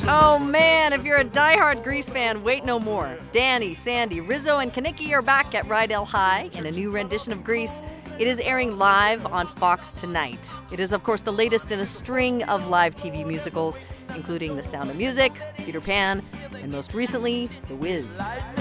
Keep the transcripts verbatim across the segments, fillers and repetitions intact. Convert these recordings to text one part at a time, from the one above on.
Oh man, if you're a diehard Grease fan, wait no more. Danny, Sandy, Rizzo, and Kanicki are back at Rydell High in a new rendition of Grease. It is airing live on Fox tonight. It is, of course, the latest in a string of live T V musicals, including The Sound of Music, Peter Pan, and most recently, The Wiz.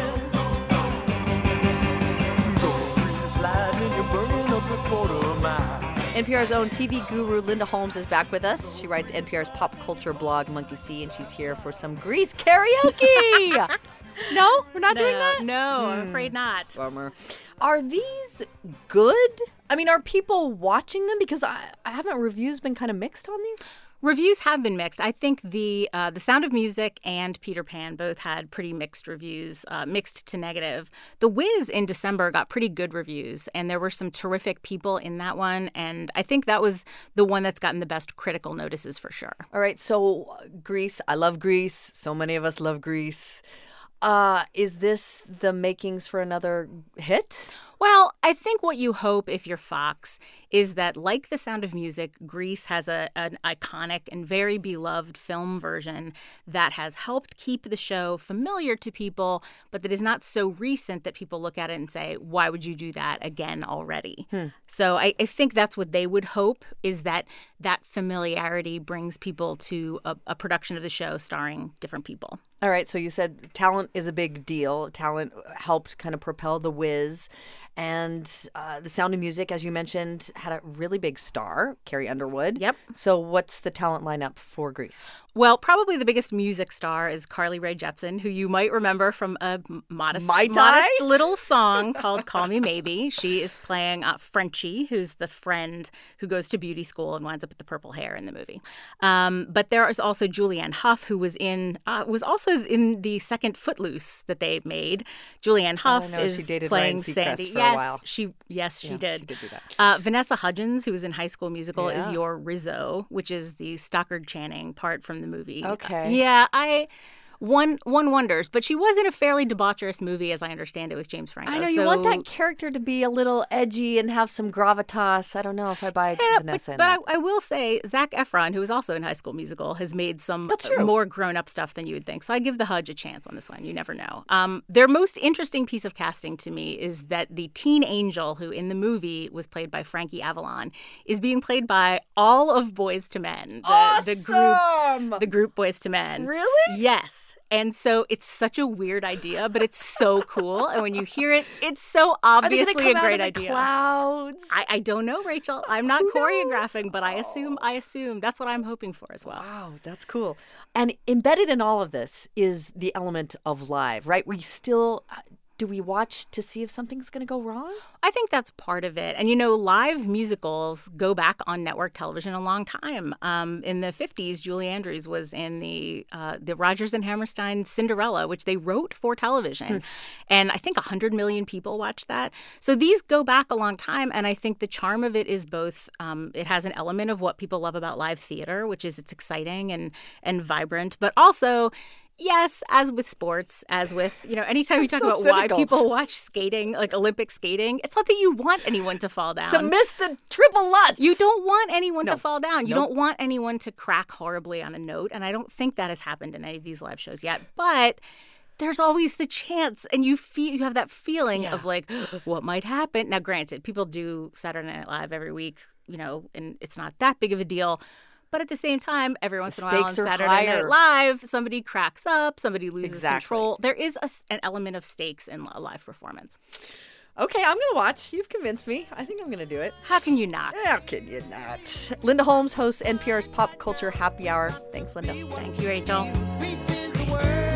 N P R's own T V guru Linda Holmes is back with us. She writes N P R's pop culture blog, Monkey See, and she's here for some Grease karaoke. No? We're not no, doing that? No, hmm. I'm afraid not. Bummer. Are these good? I mean, are people watching them? Because I, I haven't reviews been kind of mixed on these? Reviews have been mixed. I think the uh, The Sound of Music and Peter Pan both had pretty mixed reviews, uh, mixed to negative. The Wiz in December got pretty good reviews, and there were some terrific people in that one. And I think that was the one that's gotten the best critical notices for sure. All right, so uh, Grease. I love Grease. So many of us love Grease. Uh, is this the makings for another hit? Well, I think what you hope if you're Fox is that, like The Sound of Music, Grease has a, an iconic and very beloved film version that has helped keep the show familiar to people, but that is not so recent that people look at it and say, why would you do that again already? Hmm. So I, I think that's what they would hope, is that that familiarity brings people to a, a production of the show starring different people. All right, so you said talent is a big deal. Talent helped kind of propel The Wiz. And uh, The Sound of Music, as you mentioned, had a really big star, Carrie Underwood. Yep. So what's the talent lineup for Grease? Well, probably the biggest music star is Carly Rae Jepsen, who you might remember from a modest, Mai Tai? modest little song called Call Me Maybe. She is playing uh, Frenchie, who's the friend who goes to beauty school and winds up with the purple hair in the movie. Um, but there is also Julianne Hough, who was in uh, was also in the second Footloose that they made. Julianne Hough oh, no, is she dated playing Ryan Seacrest Sandy. For yes, a while. she yes she yeah, did. She did do that. Uh, Vanessa Hudgens, who was in High School Musical, yeah. is your Rizzo, which is the Stockard Channing part from the movie. Okay. Uh, yeah, I one one wonders, but she was in a fairly debaucherous movie, as I understand it, with James Franco. I know you so, want that character to be a little edgy and have some gravitas. I don't know if I buy yeah, Vanessa. But, in but that. I, I will say, Zac Efron, who is also in High School Musical, has made some That's true. more grown-up stuff than you would think. So I'd give the Hudge a chance on this one. You never know. Um, their most interesting piece of casting to me is that the teen angel, who in the movie was played by Frankie Avalon, is being played by all of Boyz two Men. The, awesome! the group, the group Boyz two Men. Really? Yes. And so it's such a weird idea, but it's so cool. And when you hear it, it's so obviously come a great out of the idea. Clouds. I, I don't know, Rachel. I'm not Who choreographing, knows? but I assume I assume that's what I'm hoping for as well. Wow, that's cool. And embedded in all of this is the element of live, right? We still do we watch to see if something's going to go wrong? I think that's part of it. And, you know, live musicals go back on network television a long time. Um, in the fifties, Julie Andrews was in the uh, the Rodgers and Hammerstein Cinderella, which they wrote for television. Hmm. And I think one hundred million people watched that. So these go back a long time. And I think the charm of it is both um, it has an element of what people love about live theater, which is it's exciting and and vibrant, but also yes, as with sports, as with, you know, anytime you talk so about cynical. why people watch skating, like Olympic skating, it's not that you want anyone to fall down. To miss the triple Lutz. You don't want anyone No. to fall down. You Nope. don't want anyone to crack horribly on a note. And I don't think that has happened in any of these live shows yet. But there's always the chance. And you feel you have that feeling Yeah. of like, what might happen? Now, granted, people do Saturday Night Live every week, you know, and it's not that big of a deal. But at the same time, every once in a while on stakes are Saturday higher. Night Live, somebody cracks up, somebody loses Exactly. control. There is a s an element of stakes in a live performance. Okay, I'm going to watch. You've convinced me. I think I'm going to do it. How can you not? How can you not? Linda Holmes hosts N P R's Pop Culture Happy Hour. Thanks, Linda. Thank you, Rachel. Grease is the word.